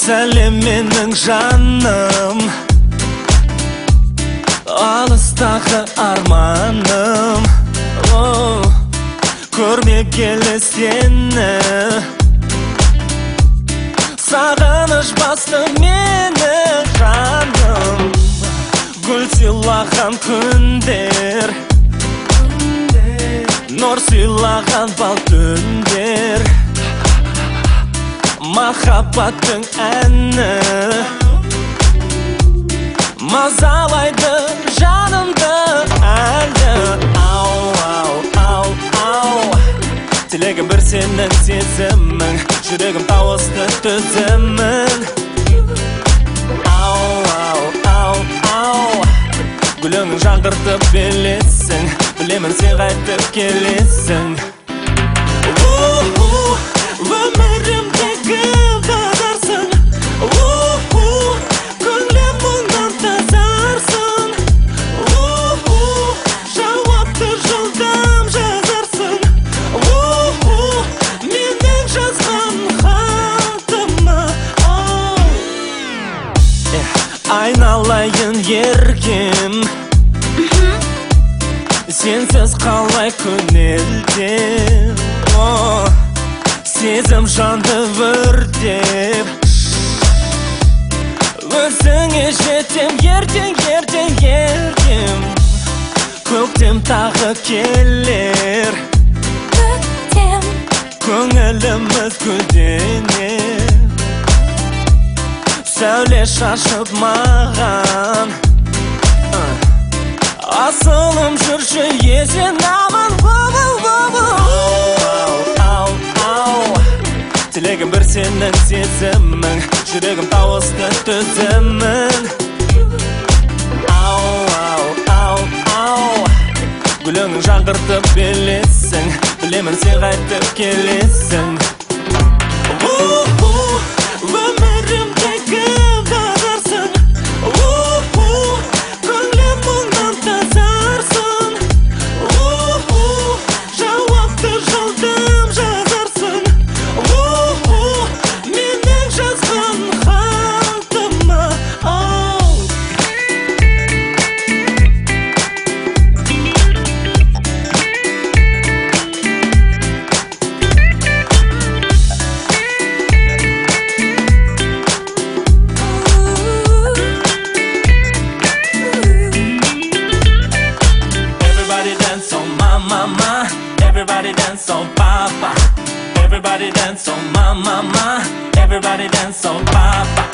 Сәлем менің жаным, алыстағы арманым. Көрмеп келі сені, сағыныш басты мені жаным. Гүл сыйлаған күндер, нұр сыйлаған бал түндер, махаббаттың әні мазалайды жанымды әлі. Ау, ау, ау, ау, тілегім бір сенің сезімің, жүрегім тауысты төзімін. Ау, ау, ау, ау, гүліңнің жаңғыртып белесің, білемін сен қайтып келесің. Өмірімдегі бағарсың, көңілім мұңнан тазарсың, жауапты жолдам жазарсың, менің жазған хатыма. Айналайын еркем, сенсіз қалай көнелдем. Сезім жанды өртеп, өзіңе жетем ертең, ертең, ертең. Көктем тағы келер, көктем, көңіліміз гүлденер. Сәуле шашып маған, асылым жүрші есен аман. Тілегім бір сенің сезімің, жүрегім тауысты төзімін. Ау, ау, ау, ау, гүліңнің жаңғыртып белесің, білемін сен қайтып келесің. Өмірімдегі бағарсың, көңілім мұңнан тазарсың, жауапты жолдам жазарсың, менің жазған хатыма. Everybody dance on mama, everybody dance on papa. Everybody dance on mama, everybody dance on papa.